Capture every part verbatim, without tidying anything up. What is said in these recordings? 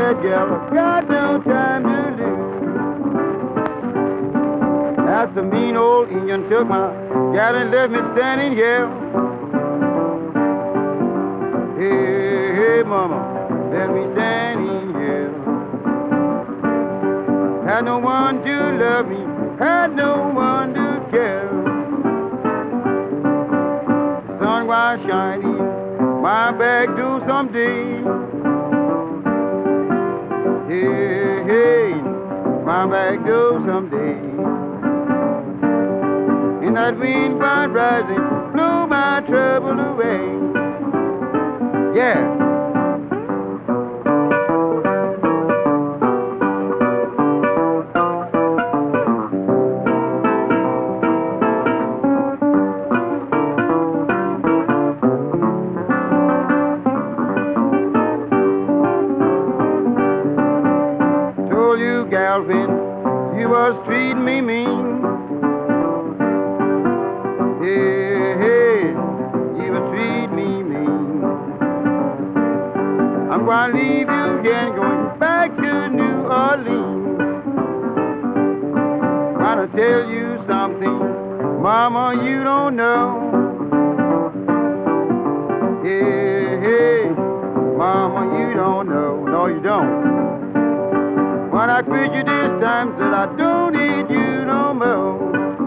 that gal, got no time to lose. That's a mean old Indian took my gal and left me standing here. Hey, hey, mama, left me standing here. Had no one to love me, had no one to care. The sun was shining, my back do someday. Hey, hey, my back do someday. And that wind by rising blew my trouble away. Yeah. Told you, Galvin, you was treating me mean. Hey, hey, you was treating me mean. I'm gonna leave you again, going back to New Orleans. Gonna tell you something, Mama, you don't know. Hey, hey, Mama, you don't know. No, you don't. When I quit you this time, said I don't need you no more.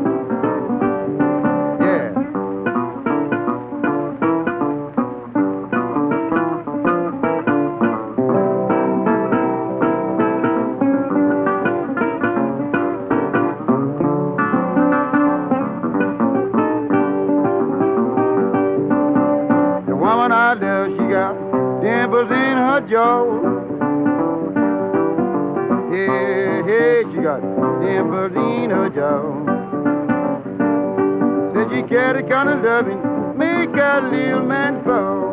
Yeah. The woman I love, she got dimples in her jaw. Hey, hey, she got dimples in her jaw. Said she carried the kind of loving make a little man fall.